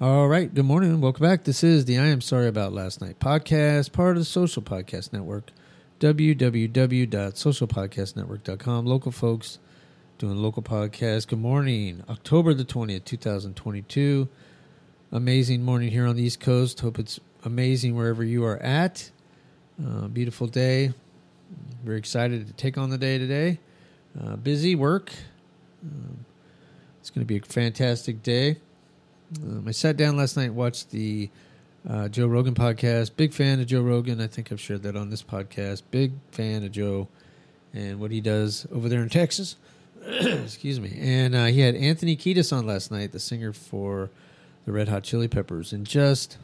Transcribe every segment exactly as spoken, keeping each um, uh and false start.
All right. Good morning. Welcome back. This is the I Am Sorry About Last Night podcast, part of the Social Podcast Network, w w w dot social podcast network dot com. Local folks doing local podcasts. Good morning. October the twentieth, twenty twenty-two. Amazing morning here on the East Coast. Hope it's amazing wherever you are at. Uh, beautiful day. Very excited to take on the day today. Uh, busy work. Um, it's going to be a fantastic day. Um, I sat down last night and watched the uh, Joe Rogan podcast. Big fan of Joe Rogan. I think I've shared that on this podcast. Big fan of Joe and what he does over there in Texas. Excuse me. And uh, he had Anthony Kiedis on last night, the singer for the Red Hot Chili Peppers. And just,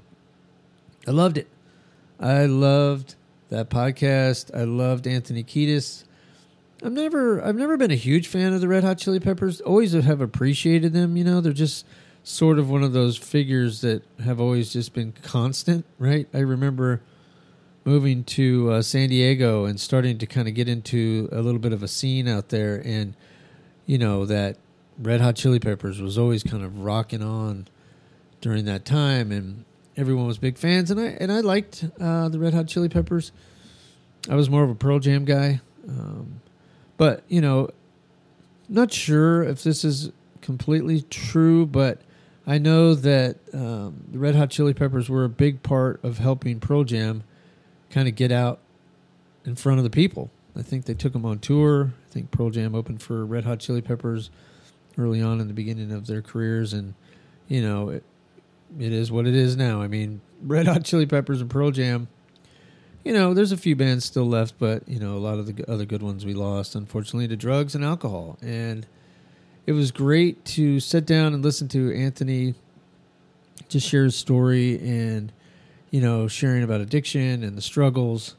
I loved it. I loved that podcast. I loved Anthony Kiedis. I've never, I've never been a huge fan of the Red Hot Chili Peppers. Always have appreciated them. You know, they're just sort of one of those figures that have always just been constant, right? I remember moving to uh, San Diego and starting to kind of get into a little bit of a scene out there, and you know that Red Hot Chili Peppers was always kind of rocking on during that time, and everyone was big fans, and I and I liked uh, the Red Hot Chili Peppers. I was more of a Pearl Jam guy, um, but you know, not sure if this is completely true, but I know that um, the Red Hot Chili Peppers were a big part of helping Pearl Jam kind of get out in front of the people. I think they took them on tour. I think Pearl Jam opened for Red Hot Chili Peppers early on in the beginning of their careers, and you know, it, it is what it is now. I mean, Red Hot Chili Peppers and Pearl Jam, you know, there's a few bands still left, but you know, a lot of the other good ones we lost, unfortunately, to drugs and alcohol. And it was great to sit down and listen to Anthony just share his story and, you know, sharing about addiction and the struggles.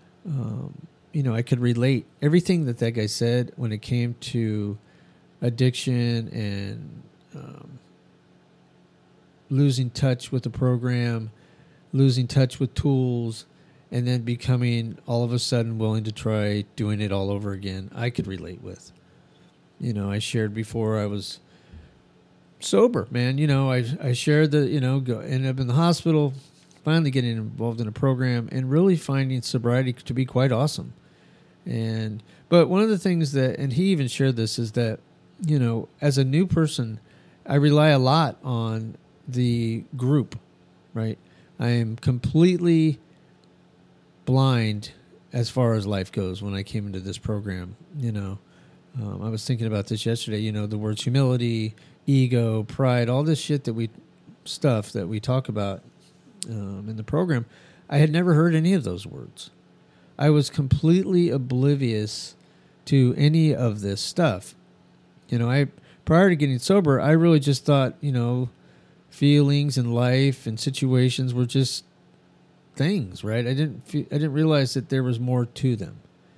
Um, you know, I could relate everything that that guy said when it came to addiction and um, losing touch with the program, losing touch with tools, and then becoming all of a sudden willing to try doing it all over again. I could relate with. You know, I shared before I was sober, man. You know, I I shared that, you know, go, ended up in the hospital, finally getting involved in a program and really finding sobriety to be quite awesome. And, but one of the things that, and he even shared this, is that, you know, as a new person, I rely a lot on the group, right? I am completely blind as far as life goes when I came into this program, you know. Um, I was thinking about this yesterday, you know, the words humility, ego, pride, all this shit that we, stuff that we talk about um, in the program. I had never heard any of those words. I was completely oblivious to any of this stuff. You know, I, prior to getting sober, I really just thought, you know, feelings and life and situations were just things, right? I didn't, fe- I didn't realize that there was more to them.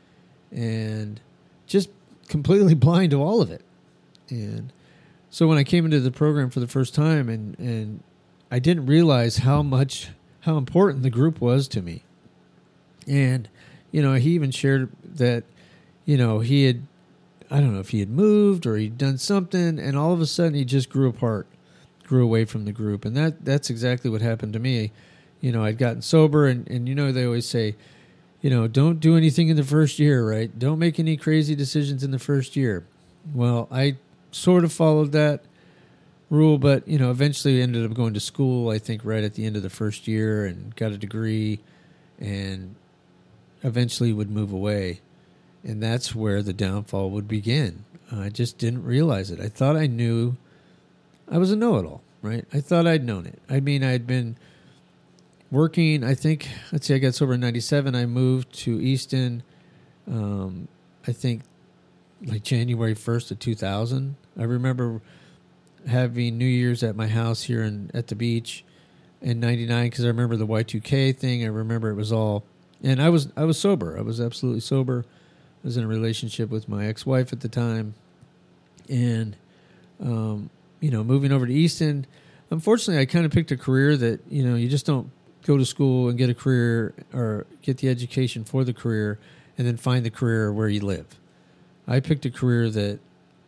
And just completely blind to all of it. And so when I came into the program for the first time, and, and I didn't realize how much, how important the group was to me. And, you know, he even shared that, you know, he had, I don't know if he had moved or he'd done something, and all of a sudden he just grew apart, grew away from the group. And that that's exactly what happened to me. You know, I'd gotten sober, and, and you know, they always say, you know, don't do anything in the first year, right? Don't make any crazy decisions in the first year. Well, I sort of followed that rule, but, you know, eventually ended up going to school, I think, right at the end of the first year, and got a degree, and eventually would move away. And that's where the downfall would begin. I just didn't realize it. I thought I knew. I was a know-it-all, right? I thought I'd known it. I mean, I'd been working, I think, let's see, I got sober in ninety-seven. I moved to Easton, um, I think, like January first of two thousand. I remember having New Year's at my house here in, at the beach in ninety-nine, because I remember the Y two K thing. I remember it was all, and I was I was sober. I was absolutely sober. I was in a relationship with my ex-wife at the time. And, um, you know, moving over to Easton, unfortunately, I kind of picked a career that, you know, you just don't go to school and get a career or get the education for the career and then find the career where you live. I picked a career that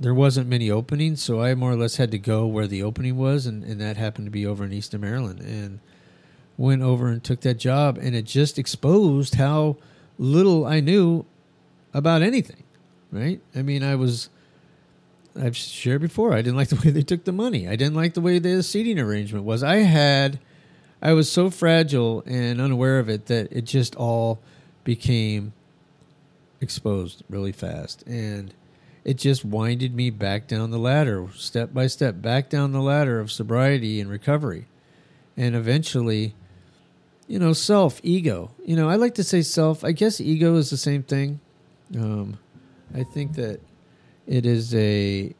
there wasn't many openings, so I more or less had to go where the opening was, and, and that happened to be over in Easton, Maryland. And went over and took that job, and it just exposed how little I knew about anything, right? I mean, I was, I've shared before, I didn't like the way they took the money. I didn't like the way the seating arrangement was. I had, I was so fragile and unaware of it that it just all became exposed really fast. And it just winded me back down the ladder, step by step, back down the ladder of sobriety and recovery. And eventually, you know, self, ego. You know, I like to say self. I guess ego is the same thing. Um, I think that it is a,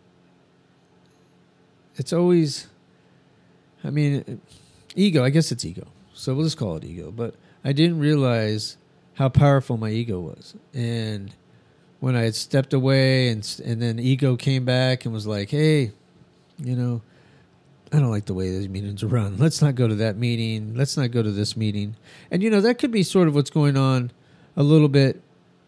it's always, I mean, ego, I guess it's ego. So we'll just call it ego. But I didn't realize how powerful my ego was. And when I had stepped away and and then ego came back and was like, hey, you know, I don't like the way these meetings are run. Let's not go to that meeting. Let's not go to this meeting. And, you know, that could be sort of what's going on a little bit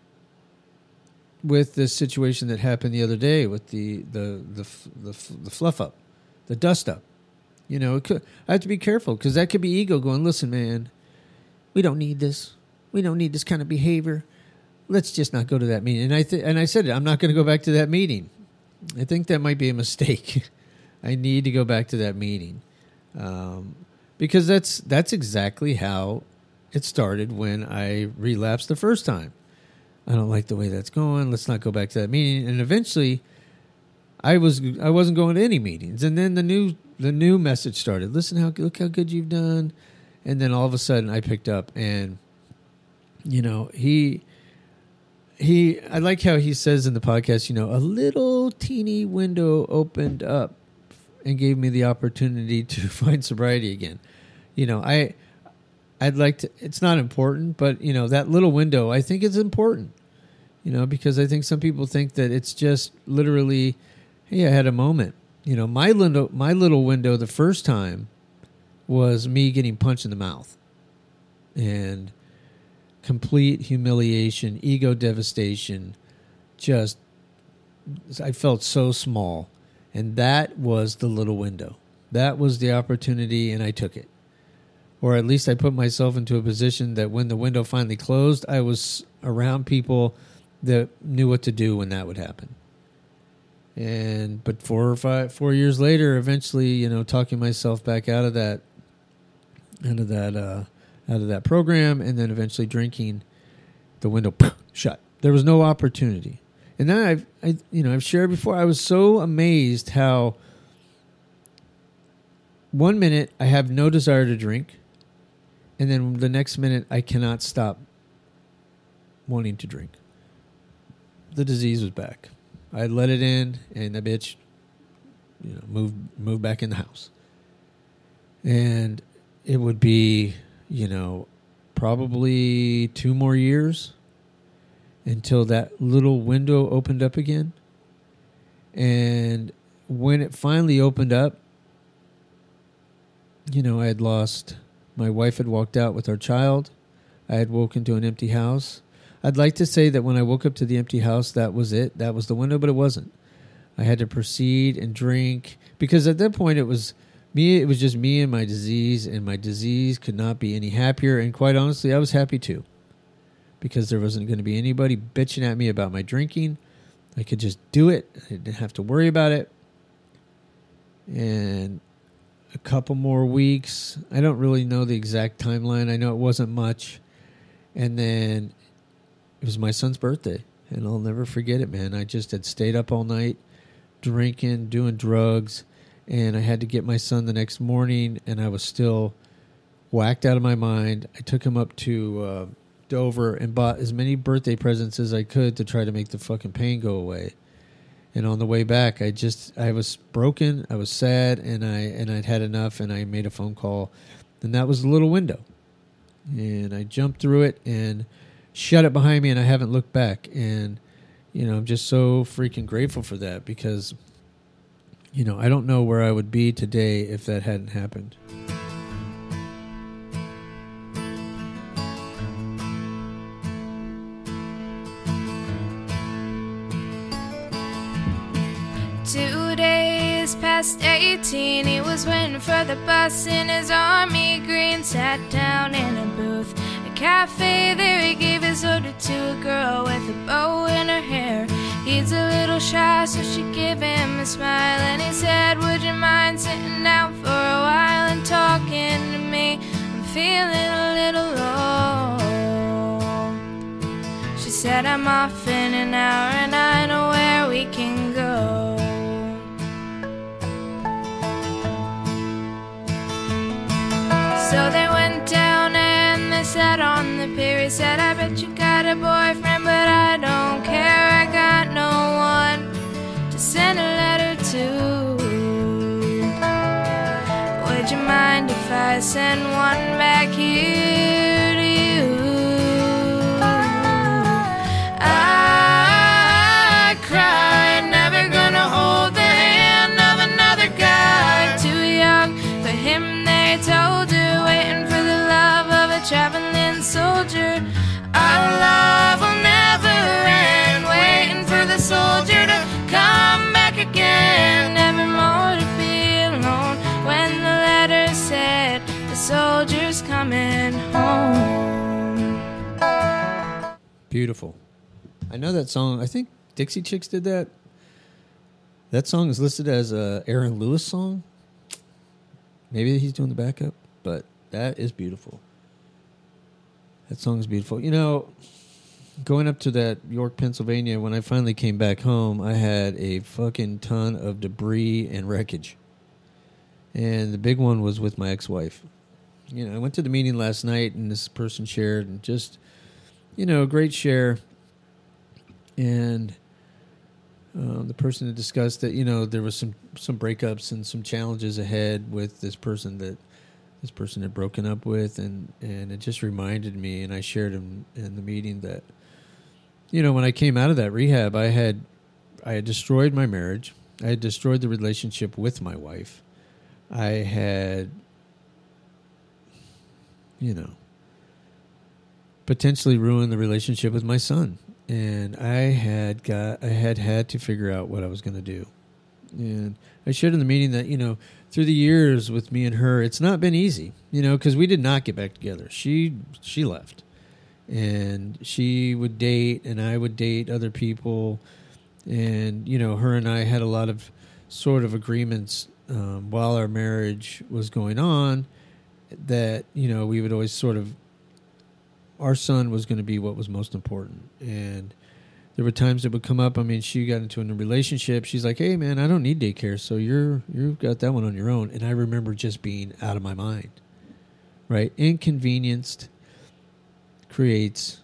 with this situation that happened the other day with the the the the, the fluff up, the dust up. You know, it could, I have to be careful because that could be ego going, listen, man, we don't need this. We don't need this kind of behavior. Let's just not go to that meeting. And I th- and I said it, I'm not going to go back to that meeting. I think that might be a mistake. I need to go back to that meeting um, because that's that's exactly how it started when I relapsed the first time. I don't like the way that's going. Let's not go back to that meeting. And eventually, I was I wasn't going to any meetings. And then the new the new message started. Listen, how look how good you've done. And then all of a sudden, I picked up, and you know he he. I like how he says in the podcast, you know, a little teeny window opened up and gave me the opportunity to find sobriety again. You know, I, I'd like to, it's not important, but, you know, that little window, I think is important, you know, because I think some people think that it's just literally, hey, I had a moment. You know, my little, my little window the first time was me getting punched in the mouth and complete humiliation, ego devastation. Just, I felt so small. And that was the little window. That was the opportunity, and I took it. Or at least I put myself into a position that when the window finally closed, I was around people that knew what to do when that would happen. And but four or five, four years later, eventually, you know, talking myself back out of that, out of that, uh, out of that program, and then eventually drinking, the window shut. There was no opportunity. And then I've, I, you know, I've shared before, I was so amazed how one minute I have no desire to drink, and then the next minute I cannot stop wanting to drink. The disease was back. I let it in, and the bitch, you know, moved moved back in the house. And it would be, you know, probably two more years until that little window opened up again. And when it finally opened up, you know, I had lost, my wife had walked out with our child. I had woken to an empty house. I'd like to say that when I woke up to the empty house, that was it. That was the window, but it wasn't. I had to proceed and drink because at that point it was me. It was just me and my disease, and my disease could not be any happier. And quite honestly, I was happy too, because there wasn't going to be anybody bitching at me about my drinking. I could just do it. I didn't have to worry about it. And a couple more weeks. I don't really know the exact timeline. I know it wasn't much. And then it was my son's birthday. And I'll never forget it, man. I just had stayed up all night drinking, doing drugs. And I had to get my son the next morning. And I was still whacked out of my mind. I took him up to Uh, Dover and bought as many birthday presents as I could to try to make the fucking pain go away. And on the way back, I just I was broken, I was sad, and I and I'd had enough, and I made a phone call, and that was the little window. And I jumped through it and shut it behind me, and I haven't looked back. And you know, I'm just so freaking grateful for that, because you know, I don't know where I would be today if that hadn't happened. eighteen, he was waiting for the bus in his army green. Sat down in a booth, a cafe there. He gave his order to a girl with a bow in her hair. He's a little shy, so she gave him a smile, and he said, would you mind sitting down for a while and talking to me? I'm feeling a little low. She said, I'm off in an hour and I know where we can go. So they went down and they sat on the pier. He said, I bet you got a boyfriend, but I don't care. I got no one to send a letter to. Would you mind if I send one back here to you? I cried, never gonna hold the hand of another guy. Too young for him, they told her, waiting for the love of a traveling soldier. Our love will never end, waiting for the soldier to come back again. Never more to be alone when the letter said the soldier's coming home. Beautiful. I know that song. I think Dixie Chicks did that. That song is listed as a Aaron Lewis song. Maybe he's doing the backup, but that is beautiful. That song is beautiful. You know, going up to that York, Pennsylvania, when I finally came back home, I had a fucking ton of debris and wreckage. And the big one was with my ex-wife. You know, I went to the meeting last night, and this person shared, and just, you know, a great share. And uh, the person had discussed that, you know, there was some, some breakups and some challenges ahead with this person that this person had broken up with, and, and it just reminded me, and I shared in, in the meeting that, you know, when I came out of that rehab, I had I had destroyed my marriage. I had destroyed the relationship with my wife. I had, you know, potentially ruined the relationship with my son. And I had got I had had to figure out what I was going to do. And I shared in the meeting that, you know, through the years with me and her, it's not been easy, you know, because we did not get back together. She she left, and she would date, and I would date other people, and, you know, her and I had a lot of sort of agreements um, while our marriage was going on that, you know, we would always sort of, our son was going to be what was most important. And there were times that would come up. I mean, she got into a relationship. She's like, hey, man, I don't need daycare, so you're, you've got that one on your own. And I remember just being out of my mind, right? Inconvenienced creates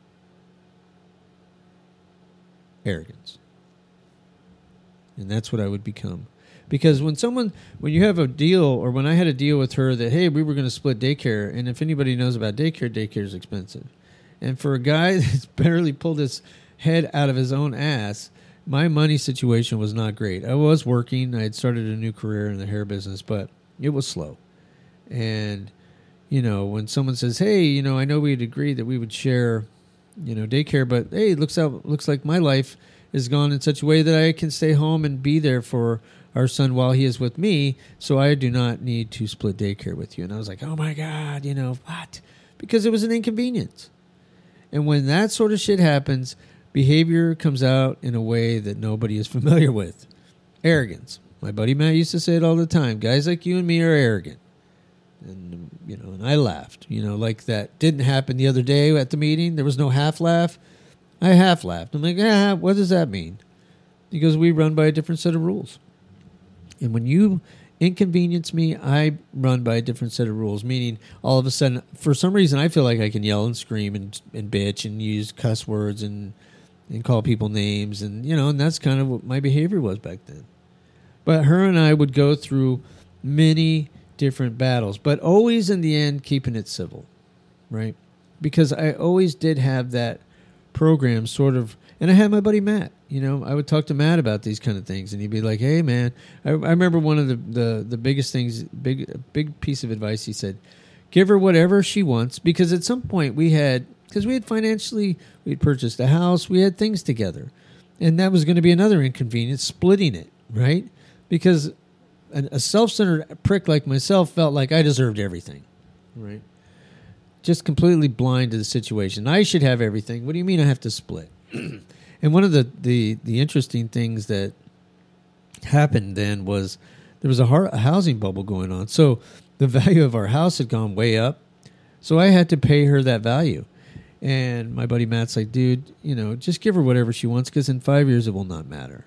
arrogance. And that's what I would become. Because when someone, when you have a deal, or when I had a deal with her that, hey, we were going to split daycare, and if anybody knows about daycare, daycare is expensive. And for a guy that's barely pulled his head out of his own ass, my money situation was not great. I was working. I had started a new career in the hair business, but it was slow. And, you know, when someone says, hey, you know, I know we'd agreed that we would share, you know, daycare, but, hey, it looks out, looks like my life is gone in such a way that I can stay home and be there for our son while he is with me, so I do not need to split daycare with you. And I was like, oh, my God, you know, what? Because it was an inconvenience. And when that sort of shit happens, behavior comes out in a way that nobody is familiar with. Arrogance. My buddy Matt used to say it all the time. Guys like you and me are arrogant. And, you know, and I laughed. You know, like that didn't happen the other day at the meeting. There was no half laugh. I half laughed. I'm like, ah, what does that mean? Because we run by a different set of rules. And when you inconvenience me, I run by a different set of rules, meaning all of a sudden, for some reason, I feel like I can yell and scream and, and bitch and use cuss words and and call people names. And, you know, and that's kind of what my behavior was back then. But her and I would go through many different battles, but always in the end, keeping it civil, right? Because I always did have that program sort of, and I had my buddy Matt. You know, I would talk to Matt about these kind of things, and he'd be like, hey, man, I, I remember one of the, the, the biggest things, big big piece of advice he said, give her whatever she wants, because at some point we had, because we had financially, we'd purchased a house, we had things together, and that was going to be another inconvenience, splitting it, right? Because an, a self-centered prick like myself felt like I deserved everything, right? Just completely blind to the situation. I should have everything. What do you mean I have to split? And one of the, the, the interesting things that happened then was there was a, har- a housing bubble going on. So the value of our house had gone way up. So I had to pay her that value. And my buddy Matt's like, dude, you know, just give her whatever she wants because in five years it will not matter.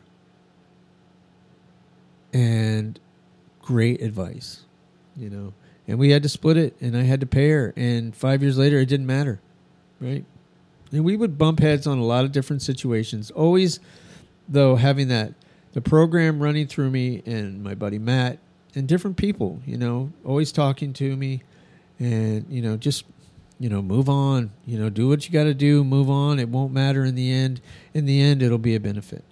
And great advice, you know. And we had to split it, and I had to pay her. And five years later, it didn't matter, right? And we would bump heads on a lot of different situations. Always, though, having that, the program running through me and my buddy Matt and different people, you know, always talking to me and, you know, just, you know, move on. You know, do what you got to do, move on. It won't matter in the end. In the end, it'll be a benefit.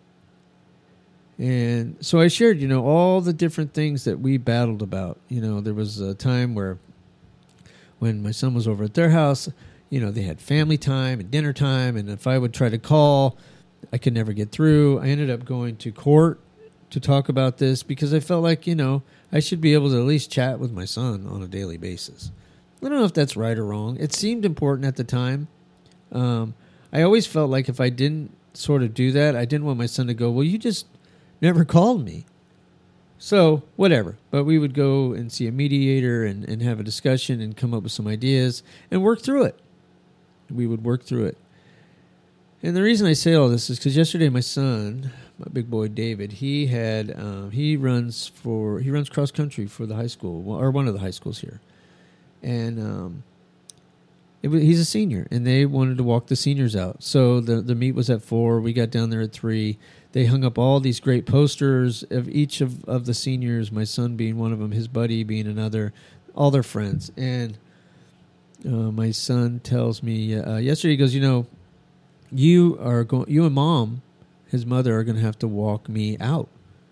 And so I shared, you know, all the different things that we battled about. You know, there was a time where when my son was over at their house, you know, they had family time and dinner time. And if I would try to call, I could never get through. I ended up going to court to talk about this because I felt like, you know, I should be able to at least chat with my son on a daily basis. I don't know if that's right or wrong. It seemed important at the time. Um, I always felt like if I didn't sort of do that, I didn't want my son to go, well, you just never called me. So, whatever. But we would go and see a mediator and, and have a discussion and come up with some ideas and work through it. We would work through it. And the reason I say all this is because yesterday my son, my big boy David, he had um, he runs for he runs cross country for the high school, or one of the high schools here. And um, it was, he's a senior, and they wanted to walk the seniors out. So the the meet was at four. We got down there at three. They hung up all these great posters of each of, of the seniors, my son being one of them, his buddy being another, all their friends. And uh, my son tells me uh, yesterday, he goes, you know, you are going, you and mom, his mother, are going to have to walk me out.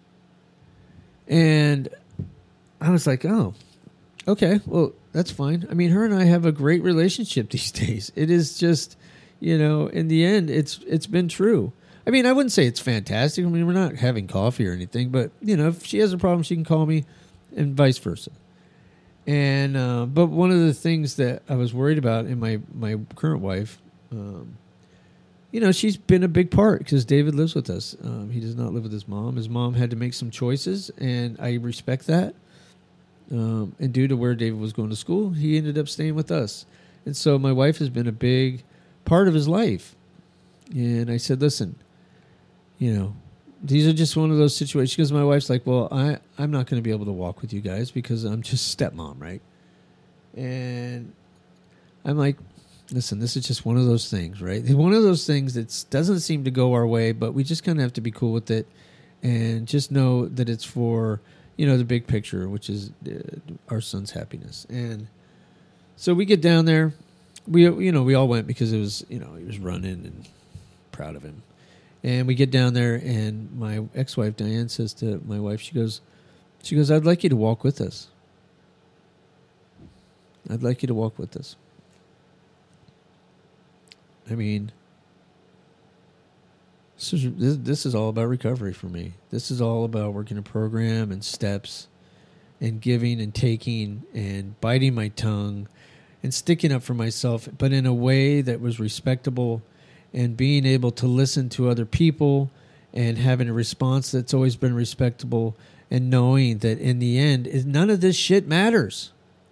And I was like, oh, okay, well, that's fine. I mean, her and I have a great relationship these days. It is just, you know, in the end, it's it's been true. I mean, I wouldn't say it's fantastic. I mean, we're not having coffee or anything, but, you know, if she has a problem, she can call me and vice versa. And, uh, but one of the things that I was worried about in my, my current wife, um, you know, she's been a big part because David lives with us. Um, he does not live with his mom. His mom had to make some choices, and I respect that. Um, and due to where David was going to school, he ended up staying with us. And so my wife has been a big part of his life. And I said, listen, you know, these are just one of those situations. Because my wife's like, well, I, I'm not going to be able to walk with you guys because I'm just stepmom, right? And I'm like, listen, this is just one of those things, right? It's one of those things that doesn't seem to go our way, but we just kind of have to be cool with it and just know that it's for, you know, the big picture, which is uh, our son's happiness. And so we get down there. We, you know, we all went because it was, you know, he was running and proud of him. And we get down there, and my ex-wife, Diane, says to my wife, she goes, she goes, I'd like you to walk with us. I'd like you to walk with us. I mean, this is, this, this is all about recovery for me. This is all about working a program and steps and giving and taking and biting my tongue and sticking up for myself, but in a way that was respectable, and being able to listen to other people and having a response that's always been respectable, and knowing that in the end, none of this shit matters.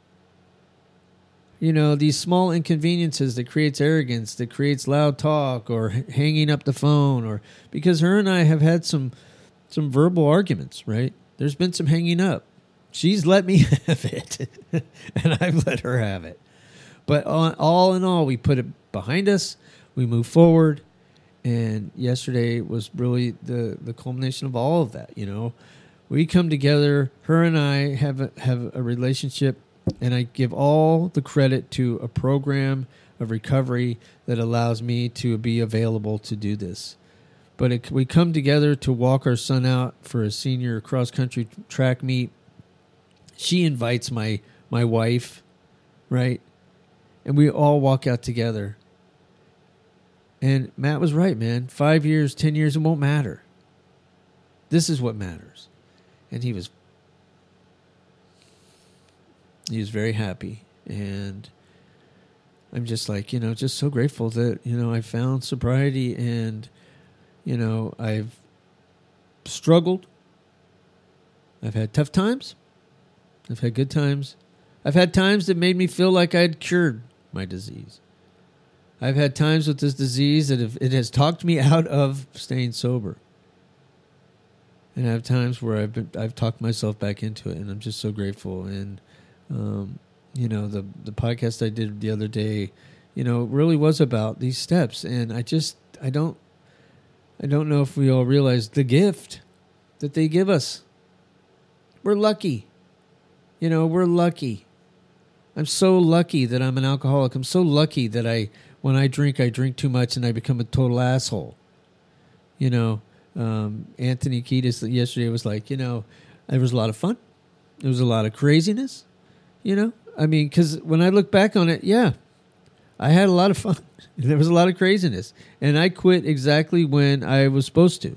You know, these small inconveniences that creates arrogance, that creates loud talk or h- hanging up the phone, or because her and I have had some some verbal arguments, right? There's been some hanging up. She's let me have it, and I've let her have it. But all, all in all, we put it behind us. We move forward, and yesterday was really the, the culmination of all of that. You know, we come together. Her and I have a, have a relationship, and I give all the credit to a program of recovery that allows me to be available to do this. But it, we come together to walk our son out for a senior cross country track meet. She invites my my wife, right, and we all walk out together. And Matt was right, man. Five years, ten years, it won't matter. This is what matters. And he was He was very happy. And I'm just like, you know, just so grateful that, you know, I found sobriety and, you know, I've struggled. I've had tough times. I've had good times. I've had times that made me feel like I'd cured my disease. I've had times with this disease that have, it has talked me out of staying sober. And I have times where I've been, I've talked myself back into it, and I'm just so grateful. And, um, you know, the, the podcast I did the other day, you know, really was about these steps. And I just, I don't, I don't know if we all realize the gift that they give us. We're lucky. You know, we're lucky. I'm so lucky that I'm an alcoholic. I'm so lucky that I, when I drink, I drink too much and I become a total asshole. You know, um, Anthony Kiedis yesterday was like, you know, there was a lot of fun. There was a lot of craziness. You know, I mean, because when I look back on it, yeah, I had a lot of fun. There was a lot of craziness. And I quit exactly when I was supposed to.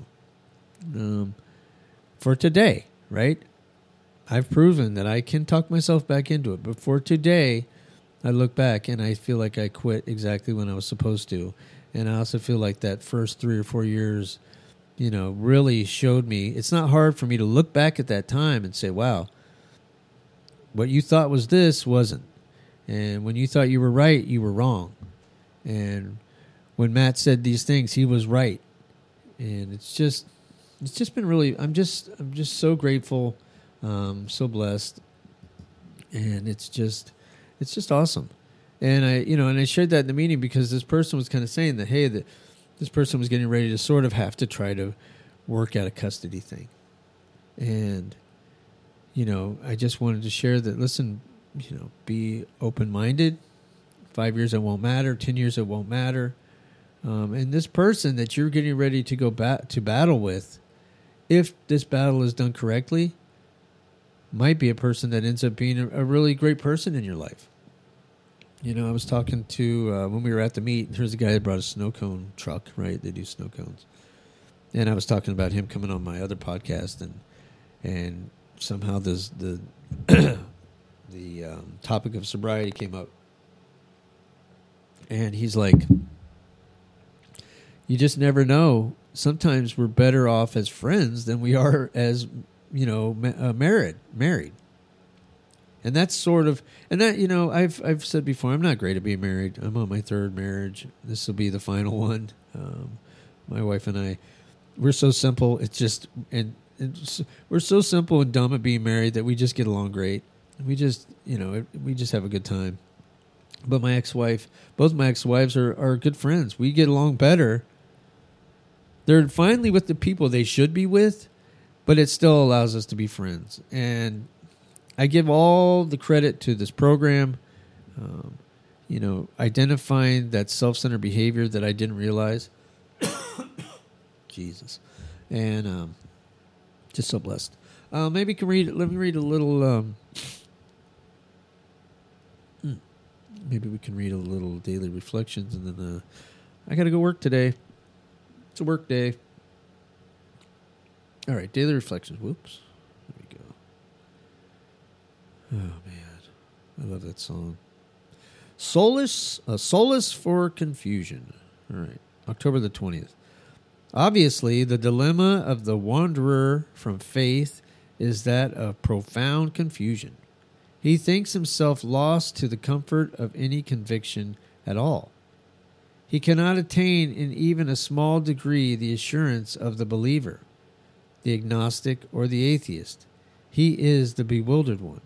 Um, for today, right? I've proven that I can talk myself back into it. But for today, I look back and I feel like I quit exactly when I was supposed to. And I also feel like that first three or four years, you know, really showed me. It's not hard for me to look back at that time and say, wow, what you thought was this wasn't. And when you thought you were right, you were wrong. And when Matt said these things, he was right. And it's just, it's just been really, I'm just, I'm just so grateful. Um, so blessed, and it's just, it's just awesome. And I, you know, and I shared that in the meeting because this person was kind of saying that, hey, that this person was getting ready to sort of have to try to work out a custody thing. And, you know, I just wanted to share that, listen, you know, be open-minded. Five years, it won't matter. Ten years, it won't matter. Um, and this person that you're getting ready to go back to battle with, if this battle is done correctly, might be a person that ends up being a, a really great person in your life. You know, I was talking to, uh, when we were at the meet, there's a guy that brought a snow cone truck, right? They do snow cones. And I was talking about him coming on my other podcast, and and somehow this, the the um, topic of sobriety came up. And he's like, you just never know. Sometimes we're better off as friends than we are as, you know, uh, married, married. And that's sort of, and that, you know, I've I've said before, I'm not great at being married. I'm on my third marriage. This will be the final one. Um, my wife and I, we're so simple. It's just, and it's, we're so simple and dumb at being married that we just get along great. We just, you know, we just have a good time. But my ex-wife, both my ex-wives are, are good friends. We get along better. They're finally with the people they should be with, but it still allows us to be friends. And I give all the credit to this program, um, you know, identifying that self-centered behavior that I didn't realize. Jesus. And um, just so blessed. Uh, maybe you can read, let me read a little, um, maybe we can read a little daily reflections, and then uh, I got to go work today. It's a work day. All right, daily reflections. Whoops. There we go. Oh, man. I love that song. Solace, uh, Solace for Confusion. All right, October the twentieth. Obviously, the dilemma of the wanderer from faith is that of profound confusion. He thinks himself lost to the comfort of any conviction at all. He cannot attain in even a small degree the assurance of the believer, the agnostic, or the atheist. He is the bewildered one.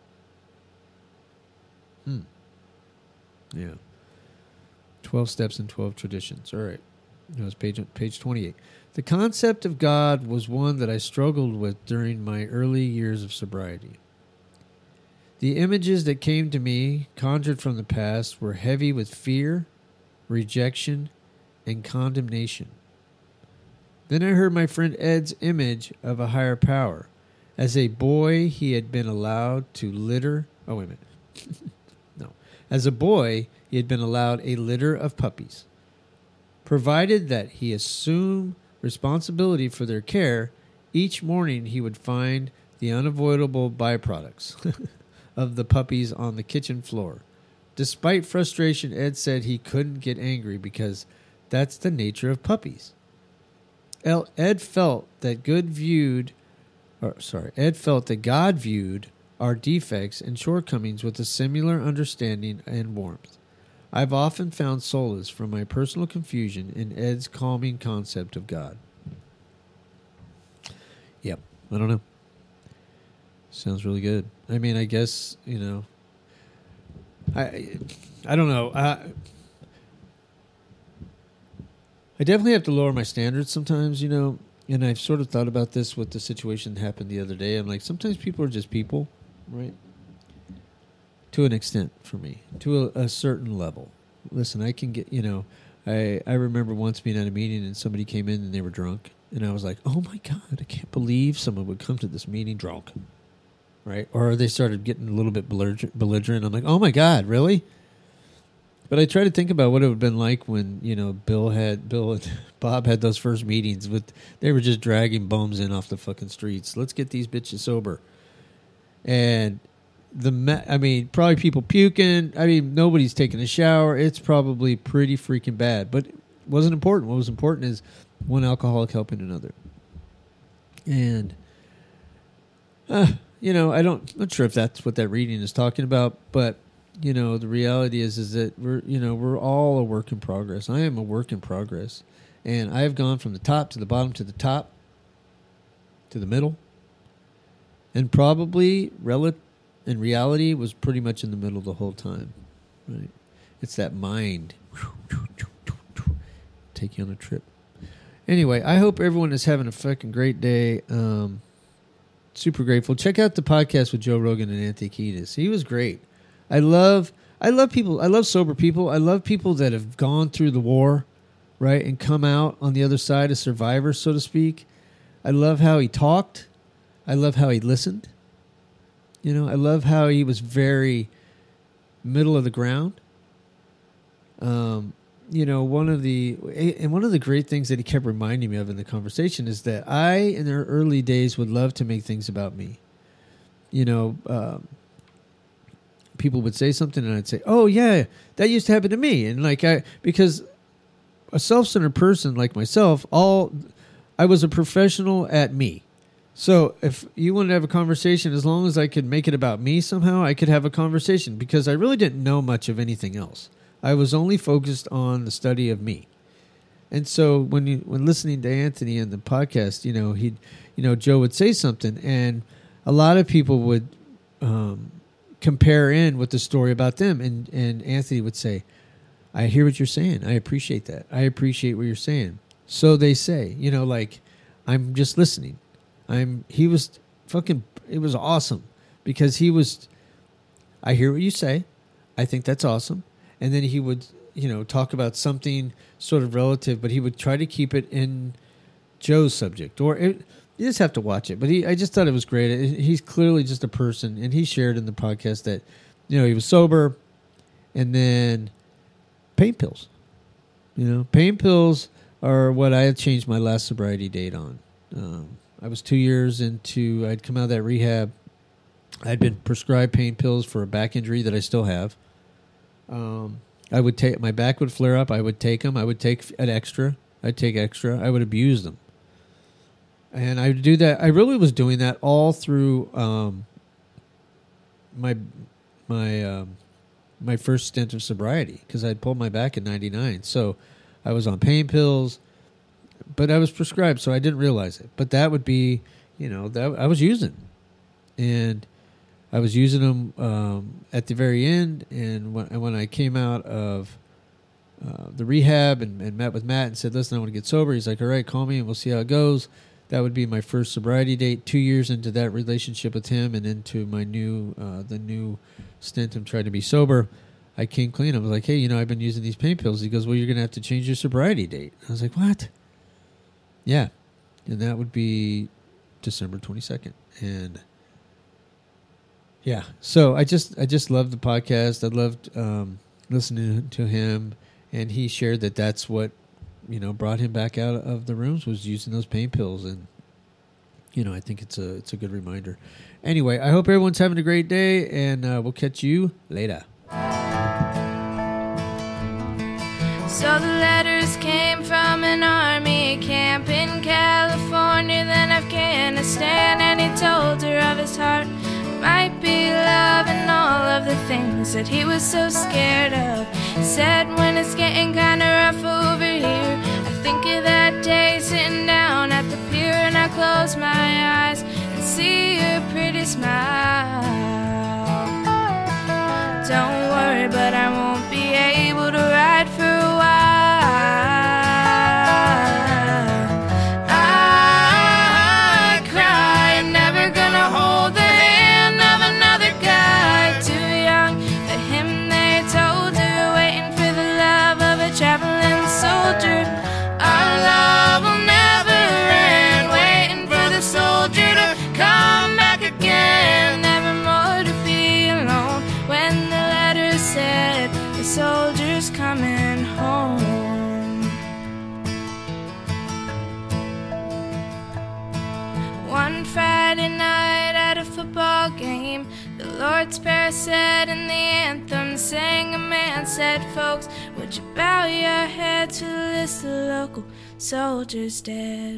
Hmm. Yeah. Twelve steps and twelve traditions. All right. That was page, page twenty-eight. The concept of God was one that I struggled with during my early years of sobriety. The images that came to me, conjured from the past, were heavy with fear, rejection, and condemnation. Then I heard my friend Ed's image of a higher power. As a boy, he had been allowed to litter... Oh, wait a minute. No. As a boy, he had been allowed a litter of puppies. Provided that he assumed responsibility for their care, each morning he would find the unavoidable byproducts. of the puppies on the kitchen floor. Despite frustration, Ed said he couldn't get angry because that's the nature of puppies. Ed felt that good viewed, or sorry, Ed felt that God viewed our defects and shortcomings with a similar understanding and warmth. I've often found solace from my personal confusion in Ed's calming concept of God. Yep, I don't know. Sounds really good. I mean, I guess, you know, I I don't know. I, I definitely have to lower my standards sometimes, you know, and I've sort of thought about this with the situation that happened the other day. I'm like, sometimes people are just people, right? To an extent for me, to a, a certain level. Listen, I can get, you know, I, I remember once being at a meeting and somebody came in and they were drunk. And I was like, oh, my God, I can't believe someone would come to this meeting drunk, right? Or they started getting a little bit belligerent. I'm like, oh, my God, really? But I try to think about what it would have been like when, you know, Bill had Bill and Bob had those first meetings with, they were just dragging bums in off the fucking streets. Let's get these bitches sober. And the, I mean, probably people puking. I mean, nobody's taking a shower. It's probably pretty freaking bad. But it wasn't important. What was important is one alcoholic helping another. And, uh, you know, I don't, I'm not sure if that's what that reading is talking about, but, you know, the reality is, is that we're, you know, we're all a work in progress. I am a work in progress. And I have gone from the top to the bottom to the top to the middle. And probably, rel- in reality, was pretty much in the middle the whole time. Right? It's that mind. Take you on a trip. Anyway, I hope everyone is having a fucking great day. Um, super grateful. Check out the podcast with Joe Rogan and Anthony Kiedis. He was great. I love, I love people. I love sober people. I love people that have gone through the war, right, and come out on the other side a survivor, so to speak. I love how he talked. I love how he listened. You know, I love how he was very middle of the ground. Um. You know, one of the and one of the great things that he kept reminding me of in the conversation is that I, in the early days, would love to make things about me. You know, um, people would say something, and I'd say, "Oh yeah, that used to happen to me." And like I, because a self-centered person like myself, all I was a professional at me. So if you wanted to have a conversation, as long as I could make it about me somehow, I could have a conversation because I really didn't know much of anything else. I was only focused on the study of me. And so when you, when listening to Anthony in the podcast, you know, he'd, you know, Joe would say something and a lot of people would um, compare in with the story about them. And, and Anthony would say, I hear what you're saying. I appreciate that. I appreciate what you're saying. So they say, you know, like, I'm just listening. I'm, he was fucking, it was awesome because he was, I hear what you say. I think that's awesome. And then he would, you know, talk about something sort of relative, but he would try to keep it in Joe's subject. Or it, you just have to watch it. But he, I just thought it was great. He's clearly just a person, and he shared in the podcast that, you know, he was sober, and then pain pills. You know, pain pills are what I had changed my last sobriety date on. Um, I was two years into, I'd come out of that rehab. I'd been prescribed pain pills for a back injury that I still have. Um, I would take, my back would flare up. I would take them. I would take an extra. I'd take extra. I would abuse them. And I would do that. I really was doing that all through, um, my, my, um, my first stint of sobriety because I'd pulled my back in ninety-nine. So I was on pain pills, but I was prescribed. So I didn't realize it, but that would be, you know, that I was using, and I was using them um, at the very end, and when, when I came out of uh, the rehab and, and met with Matt and said, listen, I want to get sober. He's like, all right, call me and we'll see how it goes. That would be my first sobriety date, two years into that relationship with him and into my new, uh, the new stint of trying to be sober. I came clean. I was like, hey, you know, I've been using these pain pills. He goes, well, you're going to have to change your sobriety date. I was like, what? Yeah. And that would be December twenty-second. And yeah, so I just I just loved the podcast. I loved um, listening to him, and he shared that that's what, you know, brought him back out of the rooms was using those pain pills. And you know, I think it's a it's a good reminder. Anyway, I hope everyone's having a great day, and uh, we'll catch you later. So the letters came from an army camp in California, then Afghanistan, and he told her of his heart might be love and all of the things that he was so scared of. He said, when it's getting kinda rough over here, I think of that day sitting down at the pier, and I close my eyes and see your pretty smile. Don't worry, but I won't be able to ride for a while. I cry, never gonna hold the hand of another guy. Too young for him, they told her, waiting for the love of a traveling soldier. Our love will never end, waiting for the soldier to come back again. Never more to be alone when the letter said the soldier's coming home. One Friday night at a football game, the Lord's Prayer said and the anthem sang. A man said, folks, would you bow your head to the list of local soldiers dead?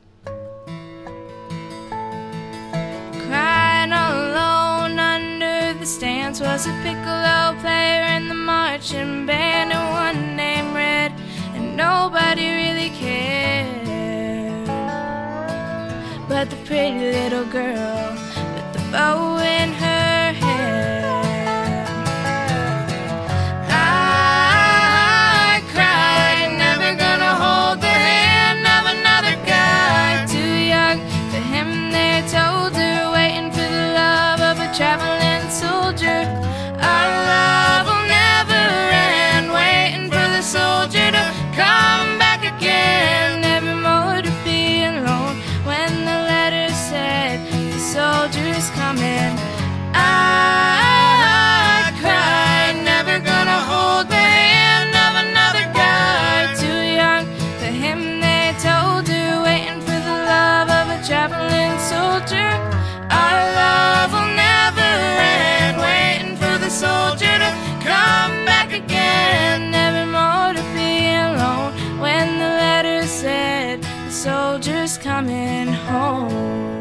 Crying all alone under the stands was a piccolo player in the marching band, and one name read, and nobody really cared but the pretty little girl with the bow in her hair. I cried, never gonna hold the hand of another guy. Too young for him, they told her, waiting for the love of a traveling soldier. Our love will never end, waiting for the soldier to come back again. Never more to be alone when the letter said the soldier's coming. I cried, never gonna hold the hand of another guy. Too young for him, they told her, waiting for the love of a traveling soldier. Our love will never end, waiting for the soldier to come back again. Never more to be alone when the letter said the soldier's coming home.